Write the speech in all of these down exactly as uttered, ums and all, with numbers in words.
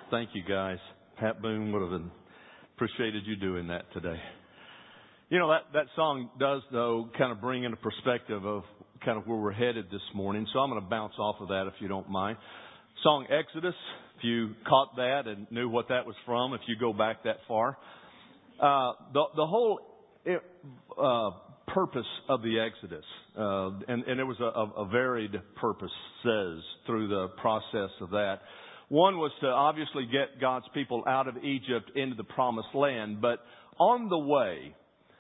Thank you, guys. Pat Boone would have appreciated you doing that today. You know, that, that song does, though, kind of bring into perspective of kind of where we're headed this morning. So I'm going to bounce off of that if you don't mind. Song Exodus, if you caught that and knew what that was from, if you go back that far. Uh, the, the whole uh, purpose of the Exodus, uh, and, and it was a, a varied purpose, says, through the process of that. One was to obviously get God's people out of Egypt into the promised land, but on the way,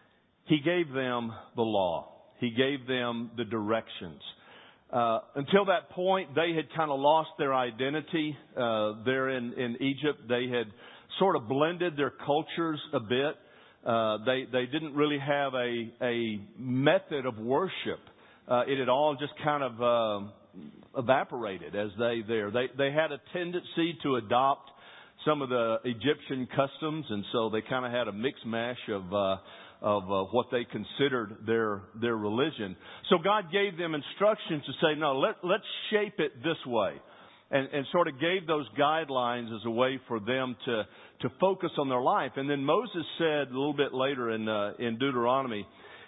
He gave them the law. He gave them the directions. Uh, until that point, they had kind of lost their identity uh, there in, in Egypt. They had sort of blended their cultures a bit. Uh, they they didn't really have a a method of worship. Uh, it had all just kind of uh, evaporated as they there. They they had a tendency to adopt some of the Egyptian customs, and so they kind of had a mix mash of uh, of uh, what they considered their their religion. So God gave them instructions to say, no, let let's shape it this way, and and sort of gave those guidelines as a way for them to to focus on their life. And then Moses said a little bit later in uh, in Deuteronomy.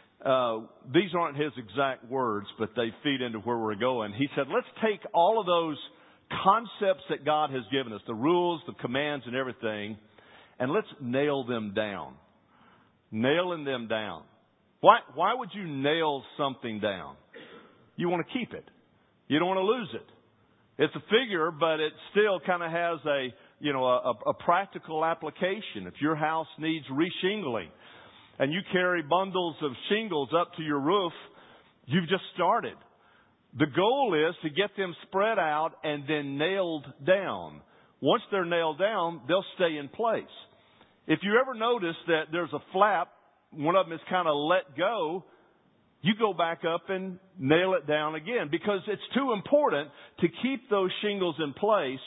Uh, these aren't his exact words, but they feed into where we're going. He said, let's take all of those concepts that God has given us, the rules, the commands, and everything, and let's nail them down. Nailing them down. Why, why would you nail something down? You want to keep it. You don't want to lose it. It's a figure, but it still kind of has a, you know, a, a practical application. If your house needs reshingling, and you carry bundles of shingles up to your roof, you've just started. The goal is to get them spread out and then nailed down. Once they're nailed down, they'll stay in place. If you ever notice that there's a flap, one of them is kind of let go, you go back up and nail it down again, because it's too important to keep those shingles in place,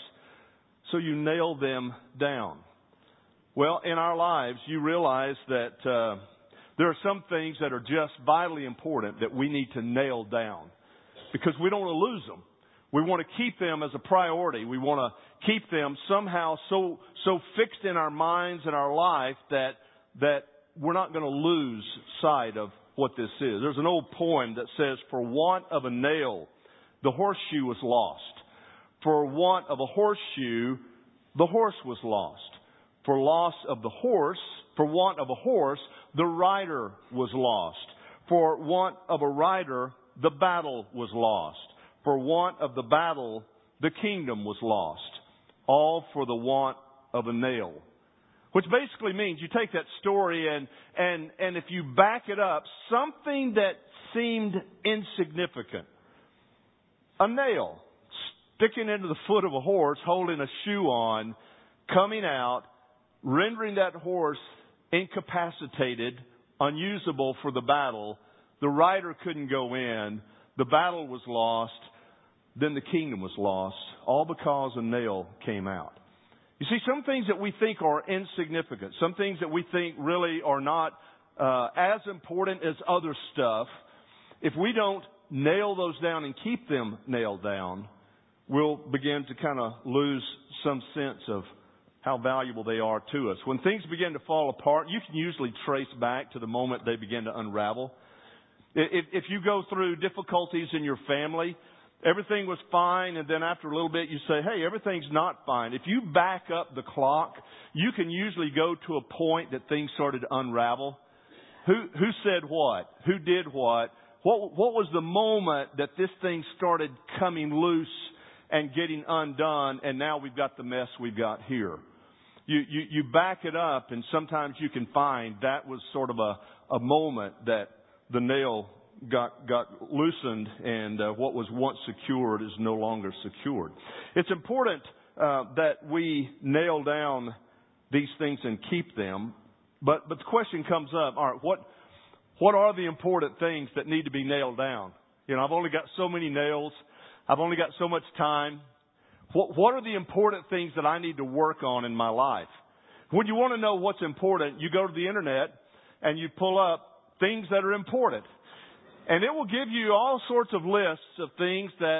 so you nail them down. Well, in our lives, you realize that uh, there are some things that are just vitally important that we need to nail down, because we don't want to lose them. We want to keep them as a priority. We want to keep them somehow so so fixed in our minds and our life that that we're not going to lose sight of what this is. There's an old poem that says, "For want of a nail, the horseshoe was lost. For want of a horseshoe, the horse was lost. For loss of the horse, for want of a horse, the rider was lost. For want of a rider, the battle was lost. For want of the battle, the kingdom was lost. All for the want of a nail." Which basically means you take that story and, and, and if you back it up, something that seemed insignificant. A nail sticking into the foot of a horse, holding a shoe on, coming out, rendering that horse incapacitated, unusable for the battle. The rider couldn't go in. The battle was lost. Then the kingdom was lost, all because a nail came out. You see, some things that we think are insignificant, some things that we think really are not uh, as important as other stuff, if we don't nail those down and keep them nailed down, we'll begin to kind of lose some sense of how valuable they are to us. When things begin to fall apart, you can usually trace back to the moment they begin to unravel. If, if you go through difficulties in your family, everything was fine, and then after a little bit you say, hey, everything's not fine. If you back up the clock, you can usually go to a point that things started to unravel. Who, who said what? Who did what? What, what was the moment that this thing started coming loose and getting undone, and now we've got the mess we've got here? You, you, you back it up, and sometimes you can find that was sort of a, a moment that the nail got got loosened, and uh, what was once secured is no longer secured. It's important uh, that we nail down these things and keep them. But but the question comes up: all right, what what are the important things that need to be nailed down? You know, I've only got so many nails. I've only got so much time. What, what are the important things that I need to work on in my life? When you want to know what's important, you go to the internet and you pull up things that are important. And it will give you all sorts of lists of things that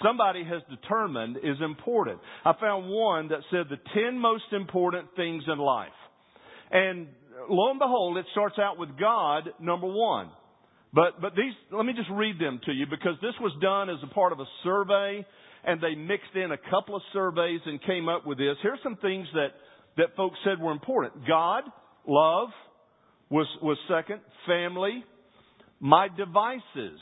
somebody has determined is important. I found one that said the ten most important things in life. And lo and behold, it starts out with God, number one. But, but these, let me just read them to you because this was done as a part of a survey and they mixed in a couple of surveys and came up with this. Here's some things that, that folks said were important. God, love was, was second. Family, my devices,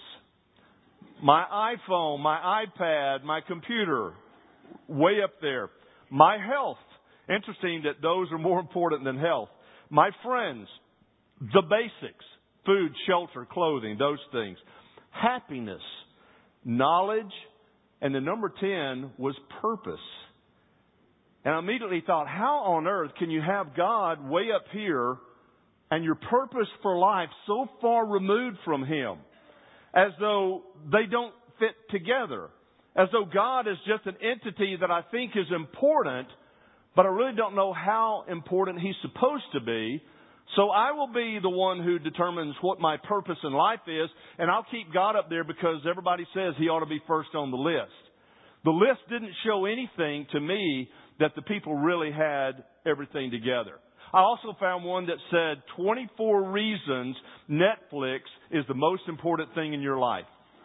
my iPhone, my iPad, my computer, way up there. My health. Interesting that those are more important than health. My friends, the basics, food, shelter, clothing, those things. Happiness, knowledge, and the number ten was purpose. And I immediately thought, how on earth can you have God way up here and your purpose for life so far removed from Him? As though they don't fit together. As though God is just an entity that I think is important, but I really don't know how important He's supposed to be. So I will be the one who determines what my purpose in life is, and I'll keep God up there because everybody says He ought to be first on the list. The list didn't show anything to me that the people really had everything together. I also found one that said twenty-four reasons Netflix is the most important thing in your life.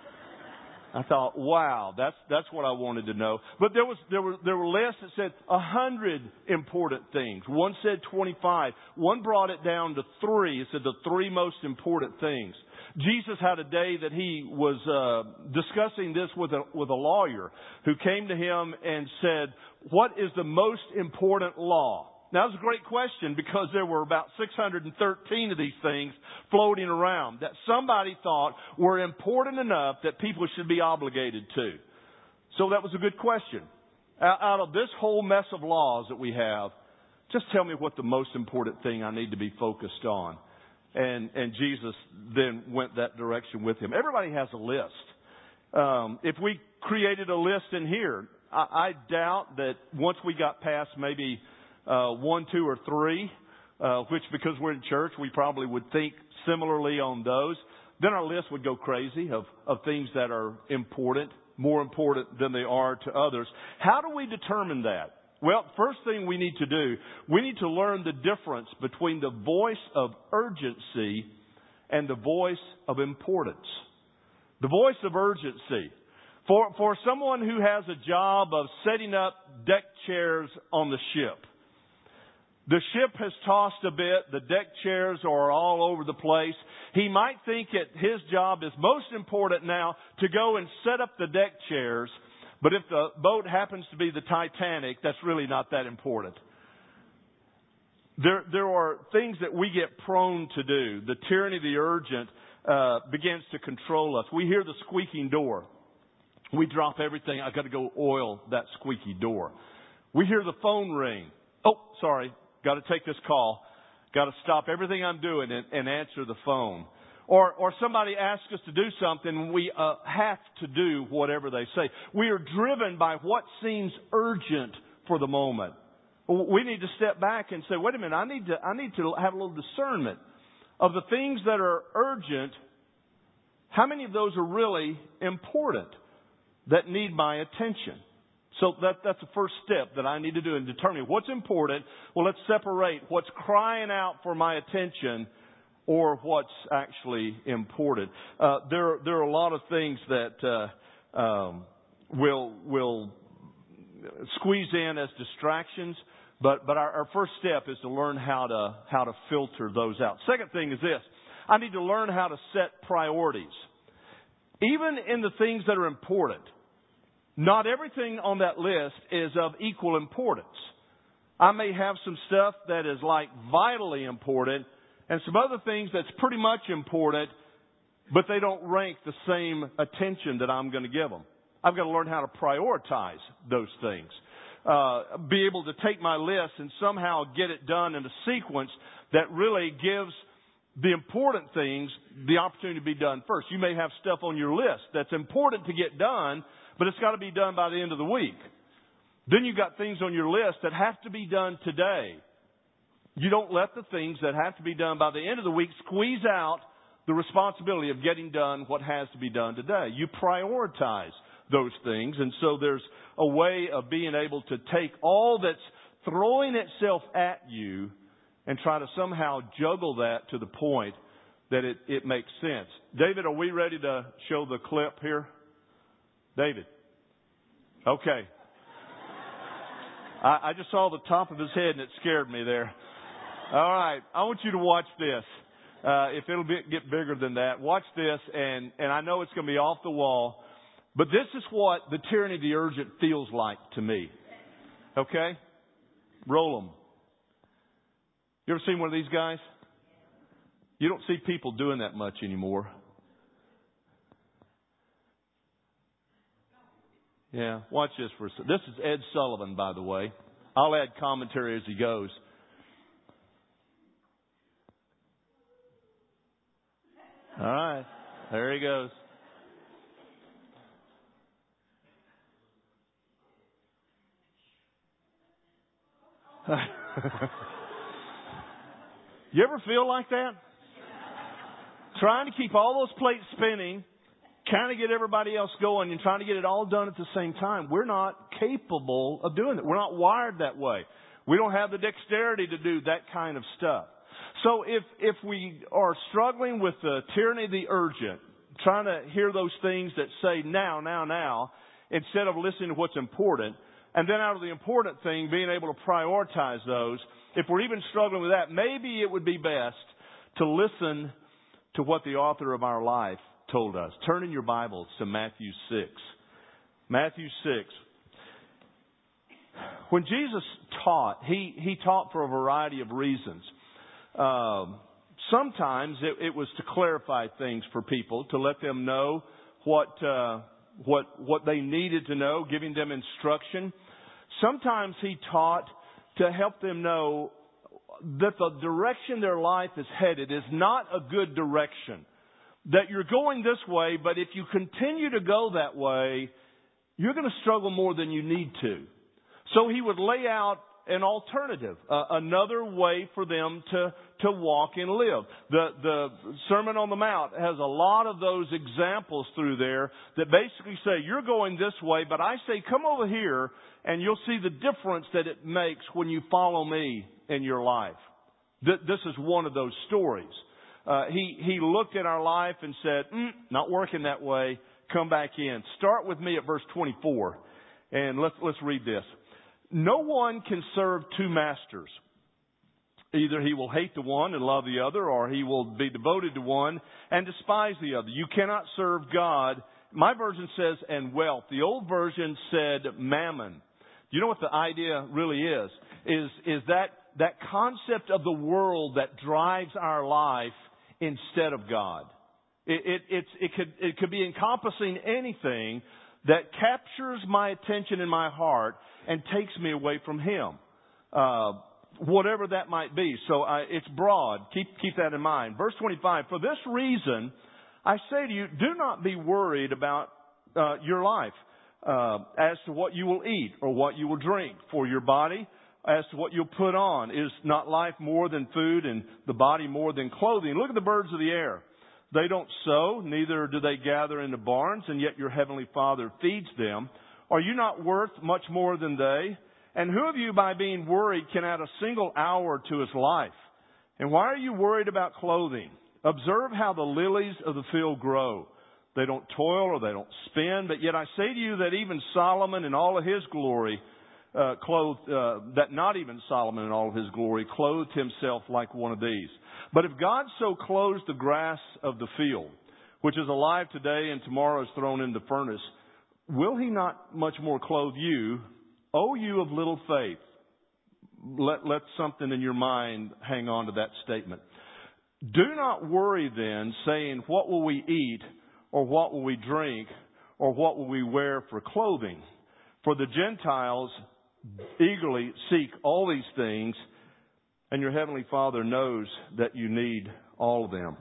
I thought, wow, that's that's what I wanted to know. But there was there were there were lists that said a hundred important things. One said twenty-five. One brought it down to three. It said the three most important things. Jesus had a day that he was uh, discussing this with a with a lawyer who came to him and said, "What is the most important law?" Now, that was a great question because there were about six hundred thirteen of these things floating around that somebody thought were important enough that people should be obligated to. So that was a good question. Out of this whole mess of laws that we have, just tell me what the most important thing I need to be focused on. And, and Jesus then went that direction with him. Everybody has a list. Um, if we created a list in here, I, I doubt that once we got past maybe Uh, one, two, or three, uh, which because we're in church, we probably would think similarly on those. Then our list would go crazy of, of things that are important, more important than they are to others. How do we determine that? Well, first thing we need to do, we need to learn the difference between the voice of urgency and the voice of importance. The voice of urgency. For, for someone who has a job of setting up deck chairs on the ship, the ship has tossed a bit. The deck chairs are all over the place. He might think that his job is most important now to go and set up the deck chairs. But if the boat happens to be the Titanic, that's really not that important. There, there are things that we get prone to do. The tyranny of the urgent uh, begins to control us. We hear the squeaking door. We drop everything. I've got to go oil that squeaky door. We hear the phone ring. Oh, sorry. Got to take this call. Got to stop everything I'm doing and, and answer the phone. Or, or somebody asks us to do something, we uh, have to do whatever they say. We are driven by what seems urgent for the moment. We need to step back and say, wait a minute, I need to, I need to have a little discernment of the things that are urgent. How many of those are really important that need my attention? So that, that's the first step that I need to do in determining what's important. Well, let's separate what's crying out for my attention or what's actually important. Uh, there, there are a lot of things that uh, um, will will squeeze in as distractions, but but our, our first step is to learn how to how to filter those out. Second thing is this: I need to learn how to set priorities, even in the things that are important. Not everything on that list is of equal importance. I may have some stuff that is like vitally important and some other things that's pretty much important, but they don't rank the same attention that I'm going to give them. I've got to learn how to prioritize those things. Uh, be able to take my list and somehow get it done in a sequence that really gives the important things the opportunity to be done first. You may have stuff on your list that's important to get done, but it's got to be done by the end of the week. Then you've got things on your list that have to be done today. You don't let the things that have to be done by the end of the week squeeze out the responsibility of getting done what has to be done today. You prioritize those things. And so there's a way of being able to take all that's throwing itself at you and try to somehow juggle that to the point that it, it makes sense. David, are we ready to show the clip here? David. Okay. I, I just saw the top of his head and it scared me there. All right. I want you to watch this. Uh, if it'll be, get bigger than that, watch this. And, and I know it's going to be off the wall, but this is what the tyranny of the urgent feels like to me. Okay? Roll them. You ever seen one of these guys? You don't see people doing that much anymore. Yeah, watch this for a second. This is Ed Sullivan, by the way. I'll add commentary as he goes. All right, there he goes. You ever feel like that? Trying to keep all those plates spinning, kind of get everybody else going, and trying to get it all done at the same time. We're not capable of doing it. We're not wired that way. We don't have the dexterity to do that kind of stuff. So if if we are struggling with the tyranny of the urgent, trying to hear those things that say now, now, now, instead of listening to what's important, and then out of the important thing, being able to prioritize those, if we're even struggling with that, maybe it would be best to listen to what the author of our life told us. Turn in your Bibles to Matthew six. Matthew six. When Jesus taught, he, he taught for a variety of reasons. Um, sometimes it, it was to clarify things for people, to let them know what uh, what what they needed to know, giving them instruction. Sometimes he taught to help them know that the direction their life is headed is not a good direction. That you're going this way, but if you continue to go that way, you're going to struggle more than you need to. So he would lay out an alternative, uh, another way for them to, to walk and live. The, the Sermon on the Mount has a lot of those examples through there that basically say, you're going this way, but I say, come over here and you'll see the difference that it makes when you follow me in your life. Th- this is one of those stories. Uh, he, he looked at our life and said, mm, not working that way. Come back in. Start with me at verse twenty-four. And let's, let's read this. No one can serve two masters. Either he will hate the one and love the other, or he will be devoted to one and despise the other. You cannot serve God. My version says, and wealth. The old version said mammon. You know what the idea really is? Is, is that, that concept of the world that drives our life instead of God. It, it, it's, it could, it could be encompassing anything that captures my attention in my heart and takes me away from Him. Uh, whatever that might be. So uh, it's broad. Keep, keep that in mind. Verse twenty-five, for this reason, I say to you, do not be worried about uh, your life uh, as to what you will eat or what you will drink, for your body as to what you'll put on. Is not life more than food and the body more than clothing? Look at the birds of the air. They don't sow, neither do they gather into barns, and yet your heavenly Father feeds them. Are you not worth much more than they? And who of you, by being worried, can add a single hour to his life? And why are you worried about clothing? Observe how the lilies of the field grow. They don't toil or they don't spin, but yet I say to you that even Solomon in all of his glory uh, clothed, uh, that not even Solomon in all of his glory clothed himself like one of these. But if God so clothes the grass of the field, which is alive today and tomorrow is thrown into the furnace, will He not much more clothe you, O you of little faith? Let, let something in your mind hang on to that statement. Do not worry then, saying, what will we eat, or what will we drink, or what will we wear for clothing? For the Gentiles eagerly seek all these things, and your heavenly Father knows that you need all of them.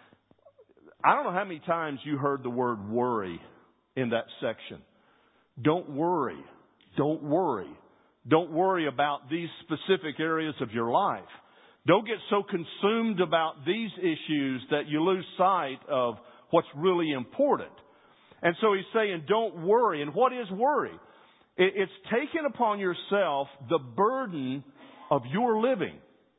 I don't know how many times you heard the word worry in that section. Don't worry. Don't worry. Don't worry about these specific areas of your life. Don't get so consumed about these issues that you lose sight of what's really important. And so he's saying, don't worry. And what is worry? It's taking upon yourself the burden of your living.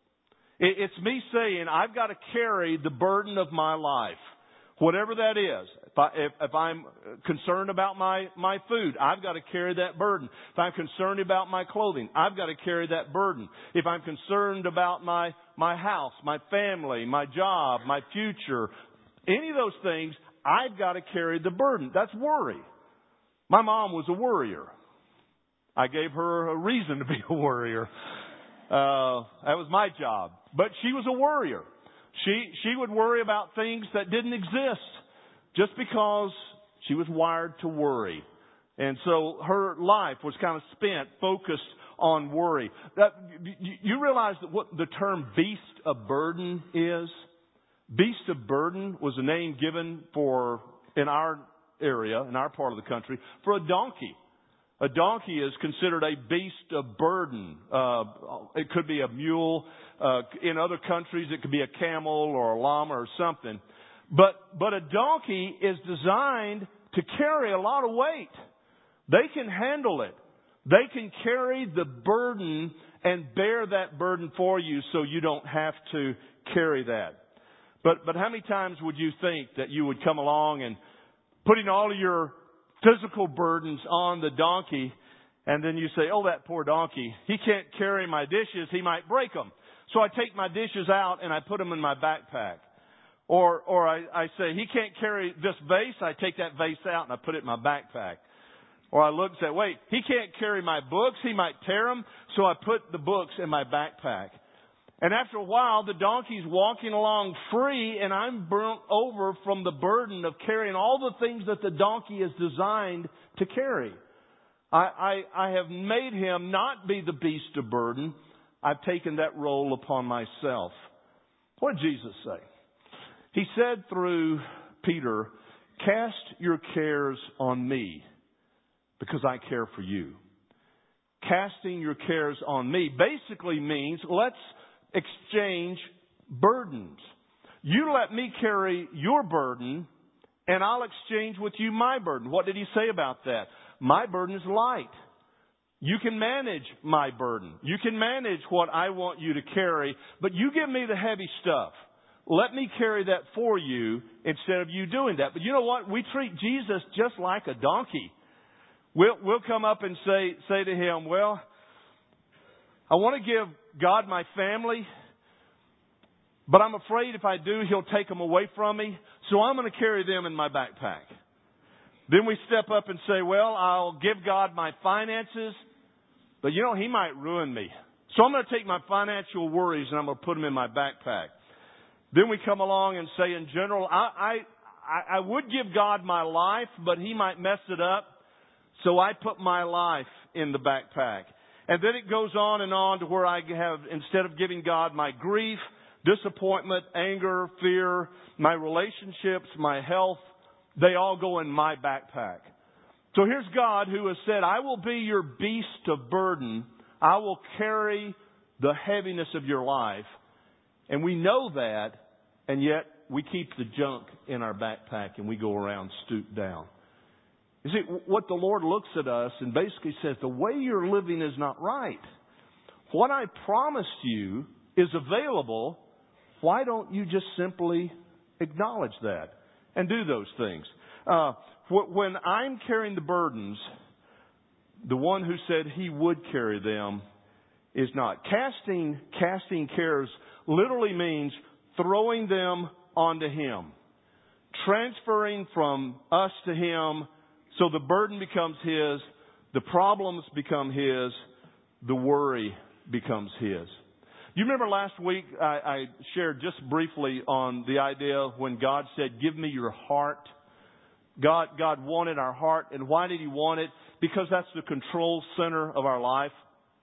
It's me saying, I've got to carry the burden of my life, whatever that is. If, I, if, if I'm concerned about my, my food, I've got to carry that burden. If I'm concerned about my clothing, I've got to carry that burden. If I'm concerned about my, my house, my family, my job, my future, any of those things, I've got to carry the burden. That's worry. My mom was a worrier. I gave her a reason to be a worrier. Uh, that was my job. But she was a worrier. She, she would worry about things that didn't exist just because she was wired to worry. And so her life was kind of spent focused on worry. That, you, you realize that what the term beast of burden is? Beast of burden was a name given for, in our area, in our part of the country, for a donkey. A donkey is considered a beast of burden. Uh, it could be a mule. Uh, in other countries, it could be a camel or a llama or something. But, but a donkey is designed to carry a lot of weight. They can handle it. They can carry the burden and bear that burden for you so you don't have to carry that. But, but how many times would you think that you would come along and putting all of your physical burdens on the donkey, and then you say, oh, that poor donkey, he can't carry my dishes, he might break them. So I take my dishes out and I put them in my backpack. Or or I, I say, he can't carry this vase, I take that vase out and I put it in my backpack. Or I look and say, wait, he can't carry my books, he might tear them, so I put the books in my backpack. And after a while, the donkey's walking along free, and I'm burnt over from the burden of carrying all the things that the donkey is designed to carry. I, I, I have made him not be the beast of burden. I've taken that role upon myself. What did Jesus say? He said through Peter, cast your cares on me because I care for you. Casting your cares on me basically means let's exchange burdens. You let me carry your burden, and I'll exchange with you my burden. What did he say about that? My burden is light. You can manage my burden. You can manage what I want you to carry, but you give me the heavy stuff. Let me carry that for you instead of you doing that. But you know what? We treat Jesus just like a donkey. We'll, we'll come up and say, say to him, well, I want to give God my family, but I'm afraid if I do, he'll take them away from me. So I'm going to carry them in my backpack. Then we step up and say, well, I'll give God my finances, but you know, he might ruin me. So I'm going to take my financial worries and I'm going to put them in my backpack. Then we come along and say, in general, I, I, I would give God my life, but he might mess it up. So I put my life in the backpack. And then it goes on and on to where I have, instead of giving God my grief, disappointment, anger, fear, my relationships, my health, they all go in my backpack. So here's God who has said, I will be your beast of burden. I will carry the heaviness of your life. And we know that, and yet we keep the junk in our backpack and we go around stooped down. You see, what the Lord looks at us and basically says, the way you're living is not right. What I promised you is available. Why don't you just simply acknowledge that and do those things? Uh, when I'm carrying the burdens, the one who said he would carry them is not. Casting, casting cares literally means throwing them onto him. Transferring from us to him. So the burden becomes his, the problems become his, the worry becomes his. You remember last week I, I shared just briefly on the idea when God said, give me your heart. God, God wanted our heart. And why did he want it? Because that's the control center of our life.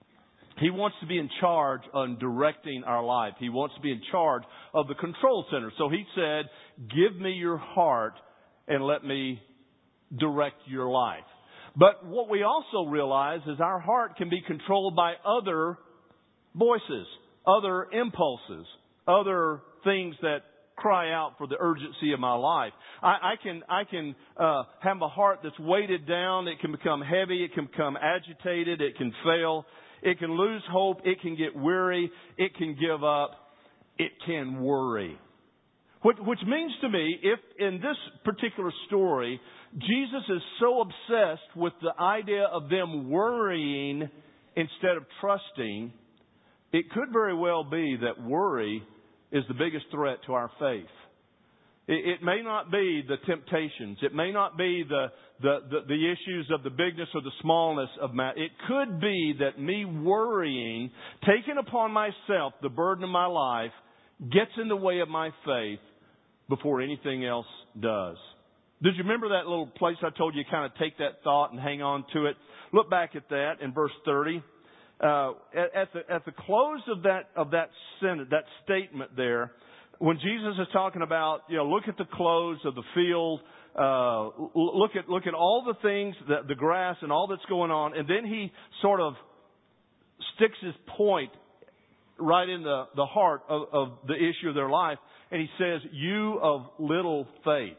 He wants to be in charge on directing our life. He wants to be in charge of the control center. So he said, give me your heart and let me direct your life. But what we also realize is our heart can be controlled by other voices, other impulses, other things that cry out for the urgency of my life. I, I can, I can uh, have a heart that's weighted down. It can become heavy. It can become agitated. It can fail. It can lose hope. It can get weary. It can give up. It can worry. Which, which means to me, if in this particular story, Jesus is so obsessed with the idea of them worrying instead of trusting, it could very well be that worry is the biggest threat to our faith. It, it may not be the temptations. It may not be the, the, the, the issues of the bigness or the smallness of my... It could be that me worrying, taking upon myself the burden of my life, gets in the way of my faith before anything else does. Did you remember that little place I told you, kind of take that thought and hang on to it? Look back at that in verse thirty. Uh, at, at the at the close of that of that sentence, that statement there, when Jesus is talking about, you know, look at the clothes of the field, uh, look at look at all the things, the, the grass and all that's going on, and then he sort of sticks his point right in the, the heart of, of the issue of their life, and he says, "You of little faith."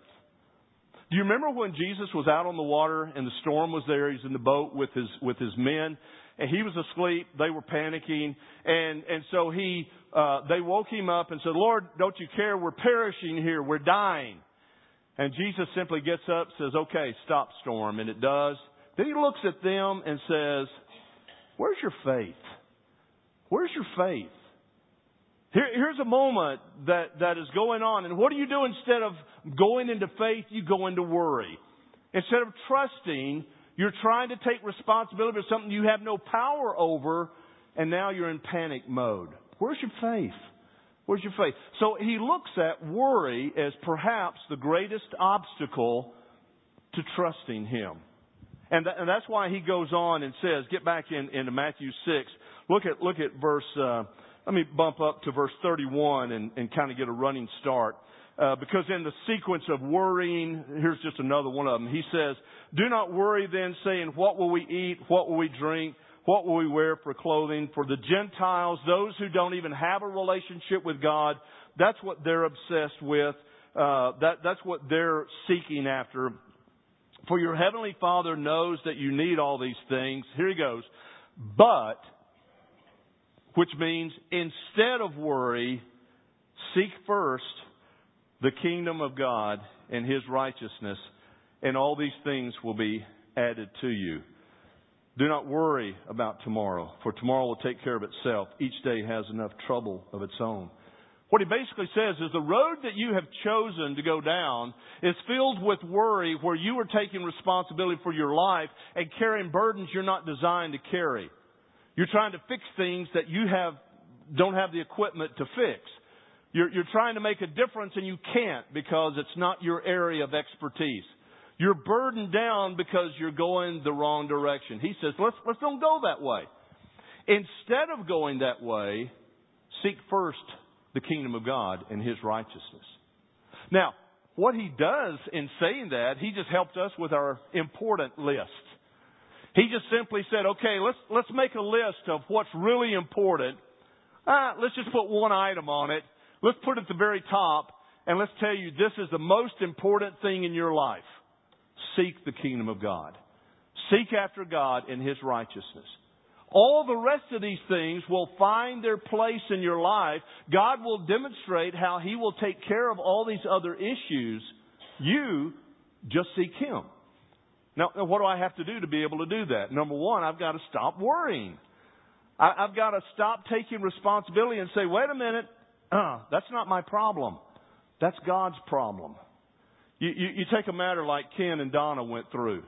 Do you remember when Jesus was out on the water and the storm was there? He's in the boat with his with his men, and he was asleep. They were panicking, and and so he uh, they woke him up and said, "Lord, don't you care? We're perishing here. We're dying." And Jesus simply gets up, says, "Okay, stop, storm," and it does. Then he looks at them and says, "Where's your faith? Where's your faith?" Here, here's a moment that, that is going on. And what do you do instead of going into faith? You go into worry. Instead of trusting, you're trying to take responsibility for something you have no power over, and now you're in panic mode. Where's your faith? Where's your faith? So he looks at worry as perhaps the greatest obstacle to trusting him. And, th- and that's why he goes on and says, get back in, into Matthew six. Look at, look at verse... Uh, Let me bump up to verse thirty-one and, and kind of get a running start. Uh, because in the sequence of worrying, here's just another one of them. He says, "Do not worry then, saying, what will we eat? What will we drink? What will we wear for clothing? For the Gentiles, those who don't even have a relationship with God, that's what they're obsessed with. Uh, that, that's what they're seeking after. For your heavenly Father knows that you need all these things." Here he goes. "But," which means instead of worry, seek first the kingdom of God and His righteousness, and all these things will be added to you. Do not worry about tomorrow, for tomorrow will take care of itself. Each day has enough trouble of its own. What he basically says is the road that you have chosen to go down is filled with worry, where you are taking responsibility for your life and carrying burdens you're not designed to carry. You're trying to fix things that you have don't have the equipment to fix. You're, you're trying to make a difference and you can't because it's not your area of expertise. You're burdened down because you're going the wrong direction. He says, let's, let's don't go that way. Instead of going that way, seek first the kingdom of God and His righteousness. Now, what he does in saying that, he just helped us with our important list. He just simply said, okay, let's let's make a list of what's really important. Ah, let's just put one item on it. Let's put it at the very top, and let's tell you this is the most important thing in your life. Seek the kingdom of God. Seek after God and His righteousness. All the rest of these things will find their place in your life. God will demonstrate how He will take care of all these other issues. You just seek Him. Now, what do I have to do to be able to do that? Number one, I've got to stop worrying. I, I've got to stop taking responsibility and say, wait a minute, uh, that's not my problem. That's God's problem. You, you, you take a matter like Ken and Donna went through.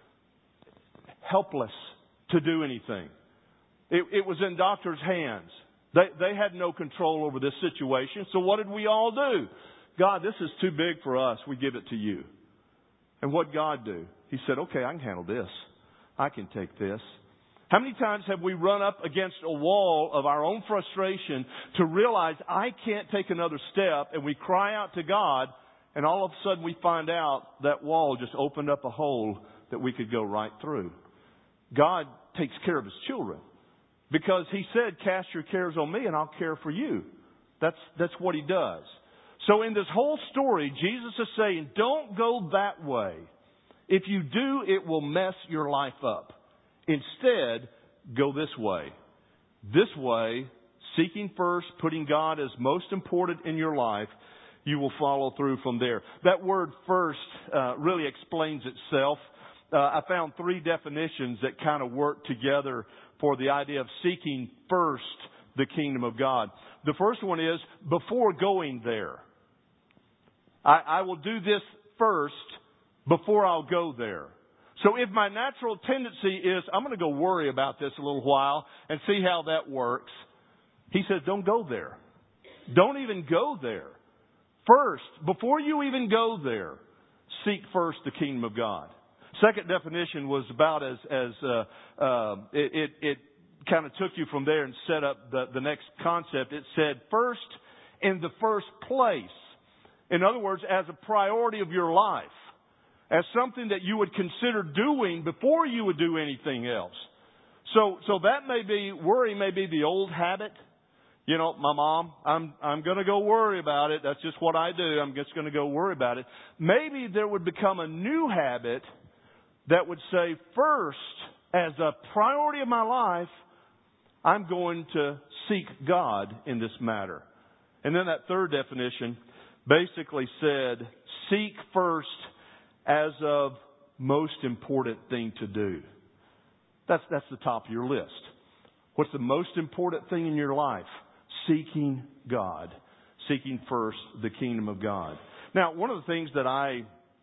Helpless to do anything. It, it was in doctors' hands. They, they had no control over this situation. So what did we all do? God, this is too big for us. We give it to you. And what did God do? He said, okay, I can handle this. I can take this. How many times have we run up against a wall of our own frustration to realize I can't take another step, and we cry out to God, and all of a sudden we find out that wall just opened up a hole that we could go right through. God takes care of His children because He said, cast your cares on me and I'll care for you. That's, that's what He does. So in this whole story, Jesus is saying, don't go that way. If you do, it will mess your life up. Instead, go this way. This way, seeking first, putting God as most important in your life, you will follow through from there. That word first uh, really explains itself. Uh, I found three definitions that kind of work together for the idea of seeking first the kingdom of God. The first one is before going there. I, I will do this first before I'll go there. So if my natural tendency is, I'm going to go worry about this a little while and see how that works, he says, don't go there. Don't even go there. First, before you even go there, seek first the kingdom of God. Second definition was about as, as uh, uh, it, it, it kind of took you from there and set up the, the next concept. It said, first, in the first place. In other words, as a priority of your life. As something that you would consider doing before you would do anything else. So, so that may be, worry may be the old habit. You know, my mom, I'm, I'm going to go worry about it. That's just what I do. I'm just going to go worry about it. Maybe there would become a new habit that would say, first, as a priority of my life, I'm going to seek God in this matter. And then that third definition basically said, seek first as of most important thing to do. That's, that's the top of your list. What's the most important thing in your life? Seeking God. Seeking first the kingdom of God. Now, one of the things that I,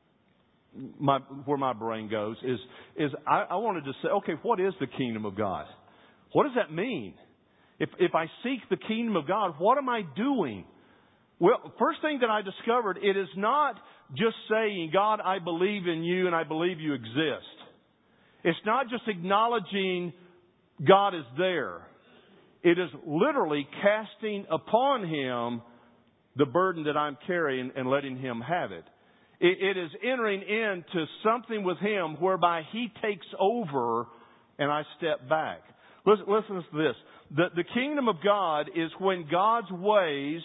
my, where my brain goes is, is I, I wanted to say, okay, what is the kingdom of God? What does that mean? If, if I seek the kingdom of God, what am I doing? Well, first thing that I discovered, it is not just saying, God, I believe in you and I believe you exist. It's not just acknowledging God is there. It is literally casting upon Him the burden that I'm carrying and letting Him have it. It, it is entering into something with Him whereby He takes over and I step back. Listen, listen to this. The, the kingdom of God is when God's ways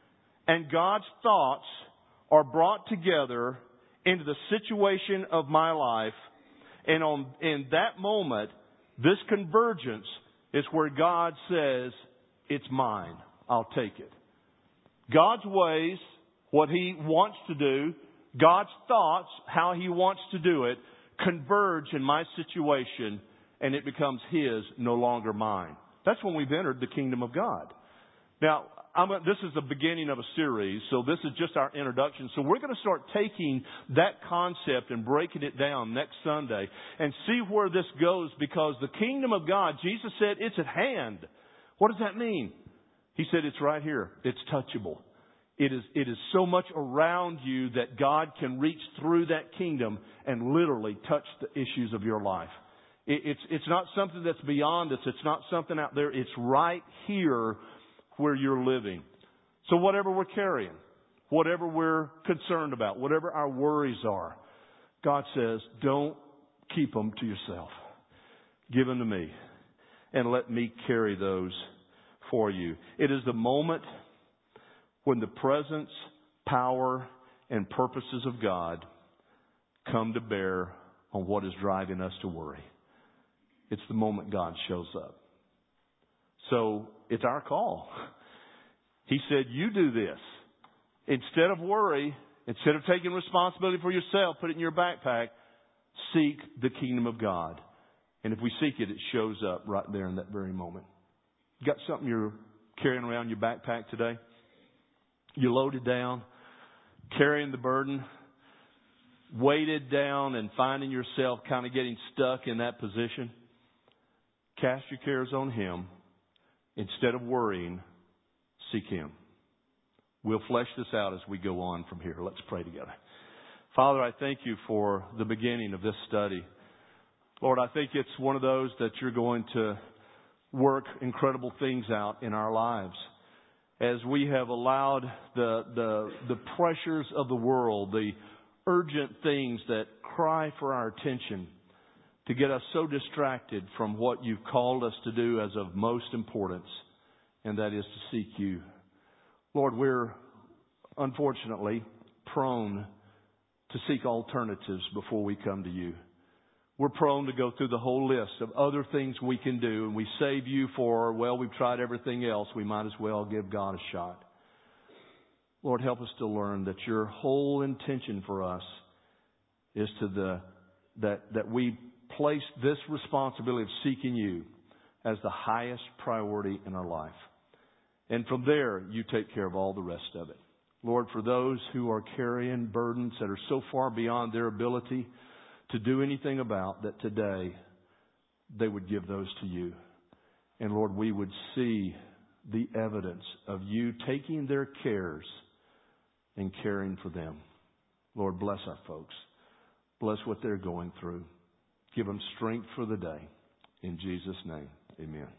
and God's thoughts are brought together into the situation of my life. And on, in that moment, this convergence is where God says, it's mine. I'll take it. God's ways, what He wants to do, God's thoughts, how He wants to do it, converge in my situation and it becomes His, no longer mine. That's when we've entered the kingdom of God. Now, I'm a, this is the beginning of a series, so this is just our introduction. So we're going to start taking that concept and breaking it down next Sunday and see where this goes, because the kingdom of God, Jesus said, it's at hand. What does that mean? He said, it's right here. It's touchable. It is, it is so much around you that God can reach through that kingdom and literally touch the issues of your life. It, it's, it's not something that's beyond us. It's not something out there. It's right here where you're living. So whatever we're carrying, whatever we're concerned about, whatever our worries are, God says, don't keep them to yourself. Give them to me and let me carry those for you. It is the moment when the presence, power, and purposes of God come to bear on what is driving us to worry. It's the moment God shows up. So it's our call. He said, you do this. Instead of worry, instead of taking responsibility for yourself, put it in your backpack, seek the kingdom of God. And if we seek it, it shows up right there in that very moment. You got something you're carrying around your backpack today? You loaded down, carrying the burden, weighted down and finding yourself kind of getting stuck in that position? Cast your cares on Him. Instead of worrying, seek Him. We'll flesh this out as we go on from here. Let's pray together. Father, I thank you for the beginning of this study. Lord, I think it's one of those that you're going to work incredible things out in our lives. As we have allowed the, the, the pressures of the world, the urgent things that cry for our attention, to get us so distracted from what you've called us to do as of most importance, and that is to seek you. Lord, we're unfortunately, prone to seek alternatives before we come to you. We're prone to go through the whole list of other things we can do, and we save you for, well, we've tried everything else. We might as well give God a shot. Lord, help us to learn that your whole intention for us is to the that that we place this responsibility of seeking you as the highest priority in our life. And from there, you take care of all the rest of it. Lord, for those who are carrying burdens that are so far beyond their ability to do anything about, that today they would give those to you. And Lord, we would see the evidence of you taking their cares and caring for them. Lord, bless our folks. Bless what they're going through. Give them strength for the day. In Jesus' name, amen.